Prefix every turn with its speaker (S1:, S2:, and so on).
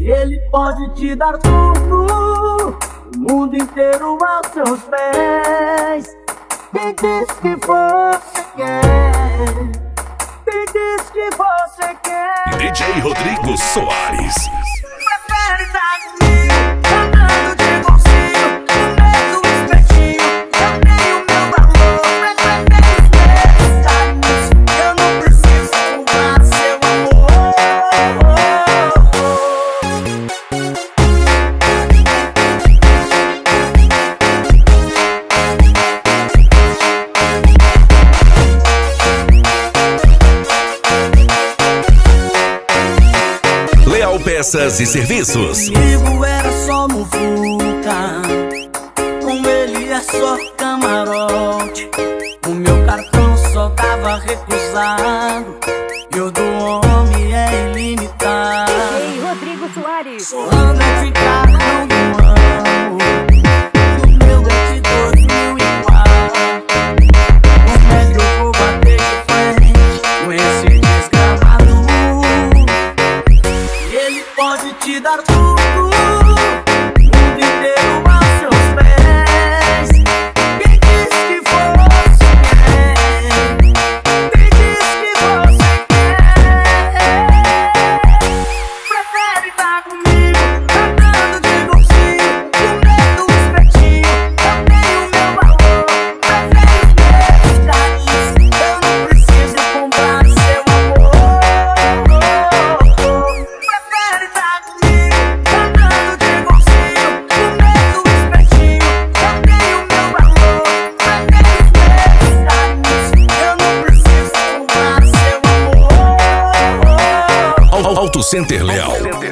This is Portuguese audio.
S1: Ele pode te dar tudo, o mundo inteiro aos seus pés. Me diz que você quer, me diz que você quer.
S2: DJ Rodrigo Soares.
S1: Prefere estar comigo, andando de bolsinho, no meio do espetinho. Eu tenho meu valor, prefere os meus carinhos. Eu não preciso comprar seu amor.
S2: Leal Peças e Serviços.
S1: Comigo era só muvuca, com ele é só camarote. O meu cartão só dava recusado, e o do homem é ilimitado.
S3: Ei, Rodrigo Soares.
S1: Ando é de cartão do ano, o meu é de 2004. Como é que eu vou bater de frente com esse desgramado? Ele pode te dar tudo, o mundo inteiro aos seus pés. Me diz que você quer, me diz que você quer. Prefere estar comigo, andando de bolsinho, com medo do espetinho. Eu tenho meu valor, prefere os meus carinhos. Eu não preciso comprar seu amor. Prefere estar comigo, andando de bolsinho, com medo do espetinho. Eu tenho meu valor, prefere os meus carinhos. Eu não preciso comprar seu amor.
S2: Auto Center Leal.